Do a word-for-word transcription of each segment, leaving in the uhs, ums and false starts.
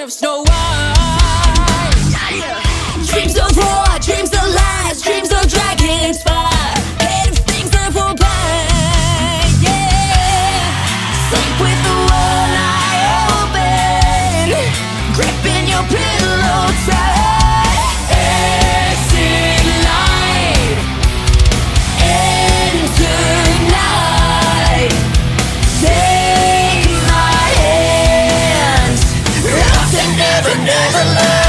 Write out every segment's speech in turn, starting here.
of Snow White. Dreams of war, dreams of lies, dreams of dragons fire, made of things that will burn. Yeah, sleep with the one eye open, gripping your pillow tight. Exit light, enter night. Take my hand, lost and never, never learned.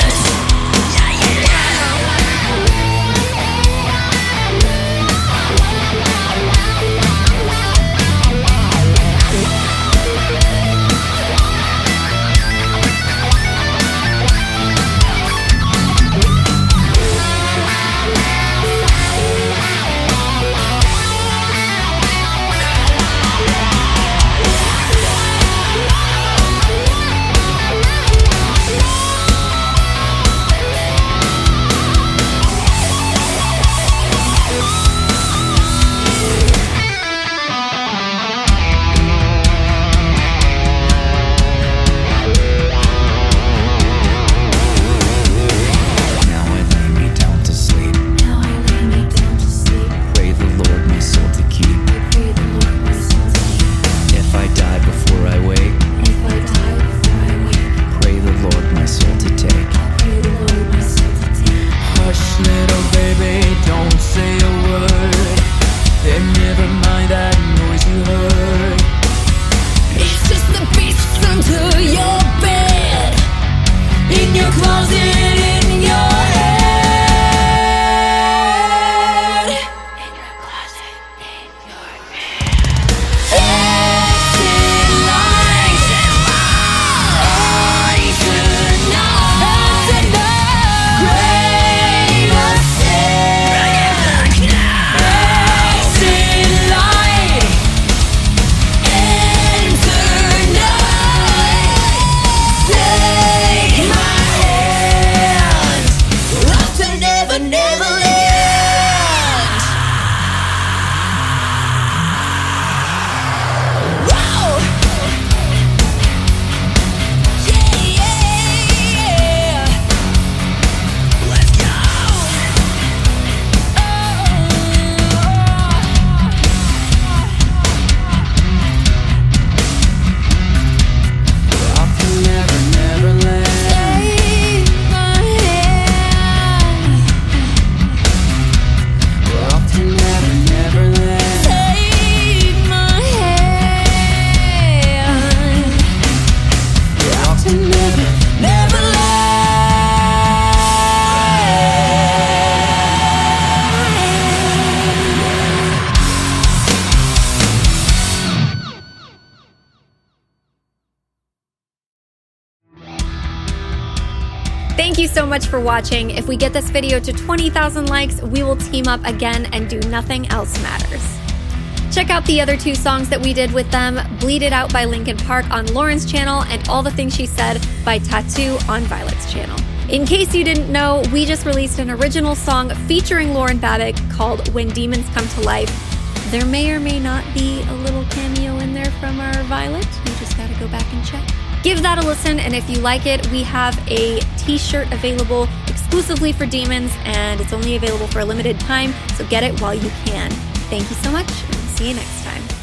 Thank you so much for watching. If we get this video to twenty thousand likes, we will team up again and do Nothing Else Matters. Check out the other two songs that we did with them, Bleed It Out by Linkin Park on Lauren's channel and All the Things She Said by Tattoo on Violet's channel. In case you didn't know, we just released an original song featuring Lauren Babic called When Demons Come to Life. There may or may not be a little cameo in there from our Violet. You just gotta go back and check. Give that a listen, and if you like it, we have a t-shirt available exclusively for Demons, and it's only available for a limited time, so get it while you can. Thank you so much, and see you next time.